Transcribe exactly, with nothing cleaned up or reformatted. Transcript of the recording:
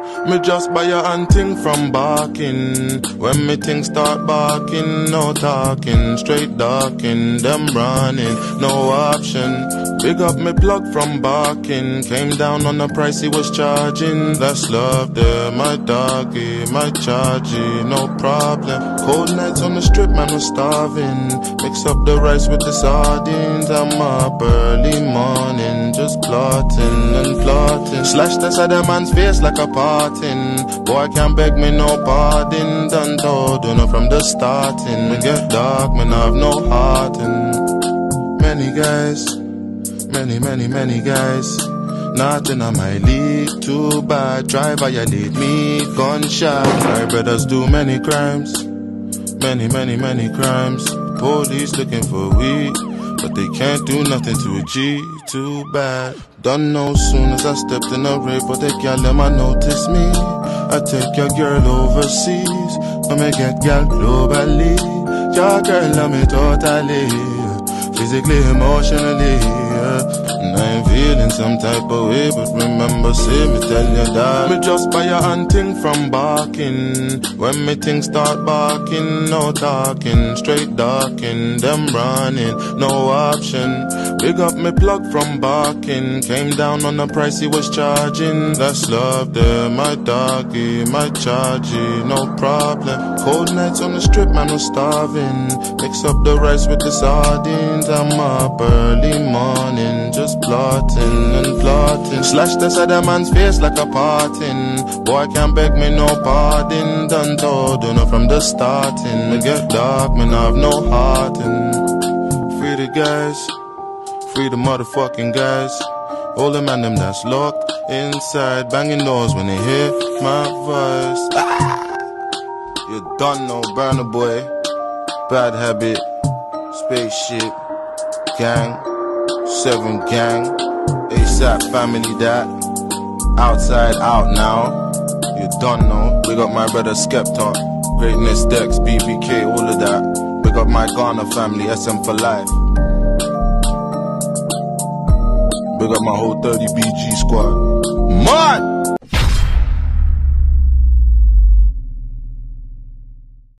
Me just buy a hunting from barking. When me things start barking, no talking, straight darking, them running, no option. Big up me plug from barking. Came down on the price he was charging. That's love there, my doggy, my chargy, no problem. Cold nights on the strip, man, was starving. Mix up the rice with the sardines. I'm up early morning, just plotting and plotting. Slash the side of man's face like a parting. Boy can't beg me no pardon. Done told, you know from the starting. We get dark, man, I have no heart. And many guys, many, many, many guys, nothing on my league, too bad. Try violate me, gunshot. My brothers do many crimes, many, many, many crimes. Police looking for weed, but they can't do nothing to a G, too bad. Don't know soon as I stepped in a rave, but they can't let me notice me. I take your girl overseas, I me get girl globally. Your girl love me totally, physically, emotionally, yeah. And I'm feeling some type of way, but remember, say me tell you that me just buy a hunting from barking. When me things start barking, no talking, straight darking, them running, no option. Big up me plug from barking. Came down on the price he was charging. That's love there, my doggy, my chargy, no problem. Cold nights on the strip, man, was starving. Mix up the rice with the sardines. I'm up early morning, just plotting and plotting. Slash the side of man's face like a parting. Boy can't beg me no pardon. Done told, you know from the starting. Me get dark, man, I have no heart. And free the guys, free the motherfucking guys. All the man them that's locked inside, banging doors when they hear my voice. Ah! You don't know, Burner Boy, Bad Habit, Spaceship, Gang, Seven Gang, ASAP Family that, Outside Out Now. You don't know. Big up my brother Skepta, Greatness Dex, B B K, all of that. Big up my Ghana family, S M for life. Big up my whole thirty B G squad. Man!